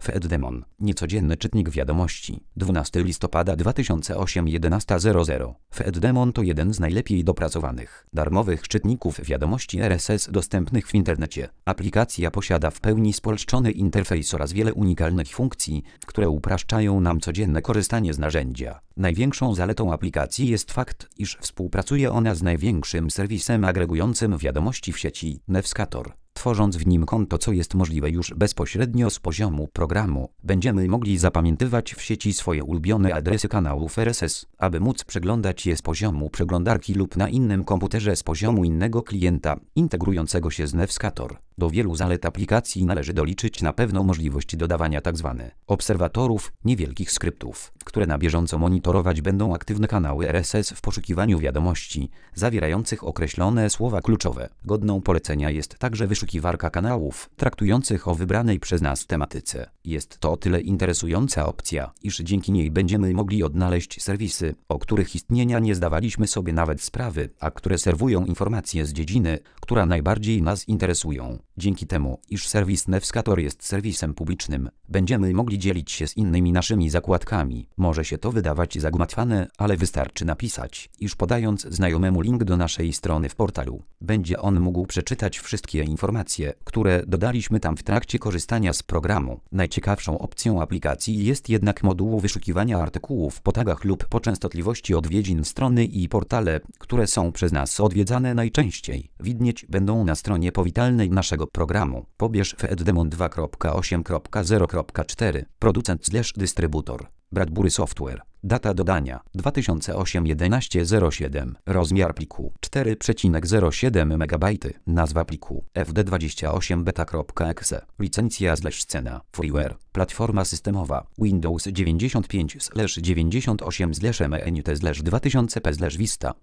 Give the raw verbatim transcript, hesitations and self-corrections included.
Feddemon. Niecodzienny czytnik wiadomości. dwunastego listopada dwa tysiące ósmego jedenasta zero zero. Feddemon to jeden z najlepiej dopracowanych, darmowych czytników wiadomości R S S dostępnych w internecie. Aplikacja posiada w pełni spolszczony interfejs oraz wiele unikalnych funkcji, które upraszczają nam codzienne korzystanie z narzędzia. Największą zaletą aplikacji jest fakt, iż współpracuje ona z największym serwisem agregującym wiadomości w sieci, Newscator. Tworząc w nim konto, co jest możliwe już bezpośrednio z poziomu programu, będziemy mogli zapamiętywać w sieci swoje ulubione adresy kanałów R S S, aby móc przeglądać je z poziomu przeglądarki lub na innym komputerze z poziomu innego klienta, integrującego się z Newscator. Do wielu zalet aplikacji należy doliczyć na pewno możliwość dodawania tzw. obserwatorów, niewielkich skryptów, które na bieżąco monitorować będą aktywne kanały R S S w poszukiwaniu wiadomości, zawierających określone słowa kluczowe. Godną polecenia jest także wyszukiwarka kanałów, traktujących o wybranej przez nas tematyce. Jest to o tyle interesująca opcja, iż dzięki niej będziemy mogli odnaleźć serwisy, o których istnienia nie zdawaliśmy sobie nawet sprawy, a które serwują informacje z dziedziny, która najbardziej nas interesują. Dzięki temu, iż serwis Newscator jest serwisem publicznym, będziemy mogli dzielić się z innymi naszymi zakładkami. Może się to wydawać zagmatwane, ale wystarczy napisać, iż podając znajomemu link do naszej strony w portalu, będzie on mógł przeczytać wszystkie informacje, które dodaliśmy tam w trakcie korzystania z programu. Najciekawszą opcją aplikacji jest jednak moduł wyszukiwania artykułów po tagach lub po częstotliwości odwiedzin strony i portale, które są przez nas odwiedzane najczęściej. Widnieć będą na stronie powitalnej naszego programu. Pobierz Feddemon dwa kropka osiem kropka zero kropka cztery. Producent slash dystrybutor. Bradbury Software. Data dodania dwa tysiące ósmy jedenaście zero siedem. Rozmiar pliku cztery przecinek zero siedem megabajty. Nazwa pliku F D dwadzieścia osiem beta.exe. Licencja slash cena freeware. Platforma systemowa Windows dziewięćdziesiąt pięć dziewięćdziesiąt osiem M E N T dwa tysiące P Vista.